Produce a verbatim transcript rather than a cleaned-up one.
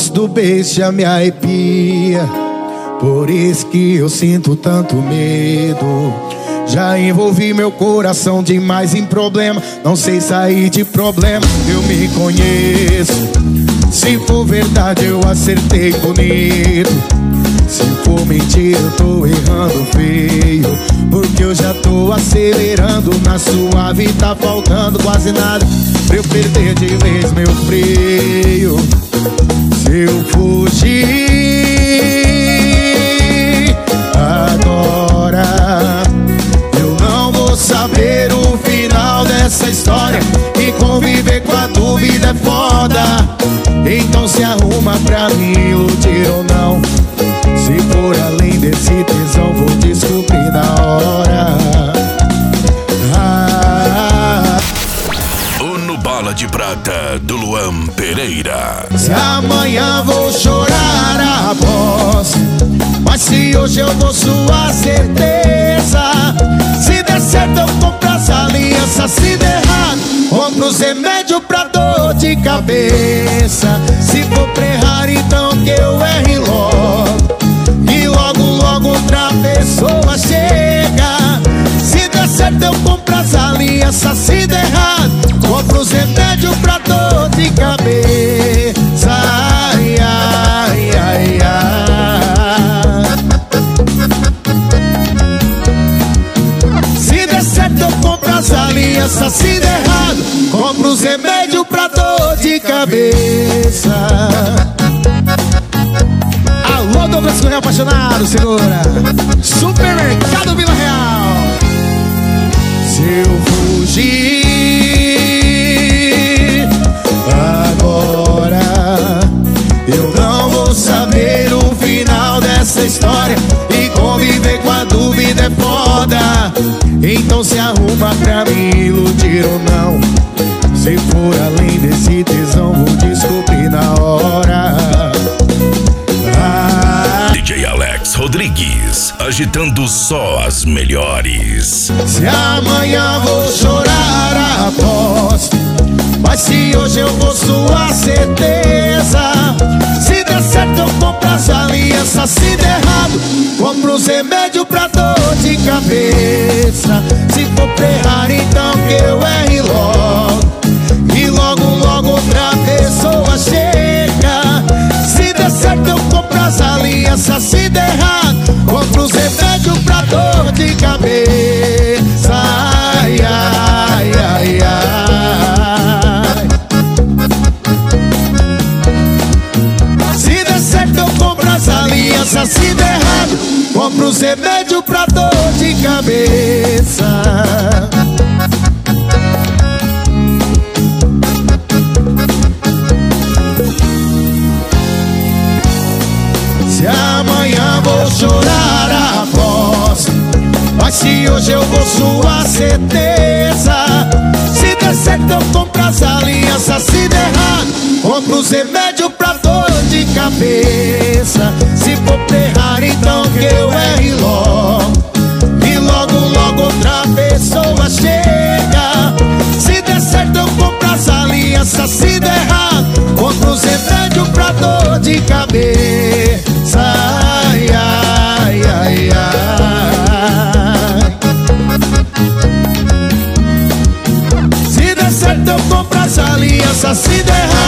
gosto do beijo, já me arrepia. Por isso que eu sinto tanto medo. Já envolvi meu coração demais em problema. Não sei sair de problema, eu me conheço. Se for verdade eu acertei bonito. Se for mentira eu tô errando feio. Porque eu já tô acelerando na suave e tá faltando quase nada pra eu perder de vez meu freio. Se eu fugir agora, eu não vou saber o final dessa história. E conviver com a dúvida é foda. Então se arruma pra me iludir ou não. Se for além desse tesão, vou descobrir na hora. ah, O No Bala de Prata, do Luan Pereira. Se amanhã vou chorar, aposto. Mas se hoje eu vou, sua certeza. Se der certo eu compro as alianças. Se der errado, compro os remédios pra dor de cabeça. Se for pra errar, então que eu erre logo. E logo, logo outra pessoa chega. Se der certo eu compro as alianças. Se der errado, compro os remédios pra dor de cabeça. Ai, ai, ai, ai. Se der certo eu compro as alianças. Se der errado, compro os remédios pra dor de cabeça. Alô, Douglas Correia apaixonado, segura. Supermercado Vila Real. Se eu fugir agora, eu não vou saber o final dessa história. E conviver com a dúvida é foda. Então se arruma pra me iludir ou não. Se for além desse tesão, vou descobrir na hora. D J Alex Rodrigues, agitando só as melhores. Se amanhã vou chorar, aposto. Mas se hoje eu vou, sua certeza. Se der certo eu compro as alianças. Se der errado, compro os remédios pra dor de cabeça. Se for pra errar, então que eu erre logo. E logo, logo outra pessoa chega. Se der certo eu compro as alianças. Se der errado, compro os remédios pra dor de cabeça. Ai, ai, ai, ai. Se der certo eu compro as alianças. Se der errado, compro os remédios pra dor de cabeça. Se amanhã vou chorar, aposto. Mas se hoje eu vou, sua certeza. Se der certo eu compro as alianças. Se der errado, compro os remédios pra dor de cabeça. Se for pra errar, então que eu erre logo. E logo, logo outra pessoa chega. Se der certo eu compro as alianças. Se der errado, compro os remédios pra dor de cabeça. Ai, ai, ai, ai. Se der certo eu compro as alianças. Se der errado,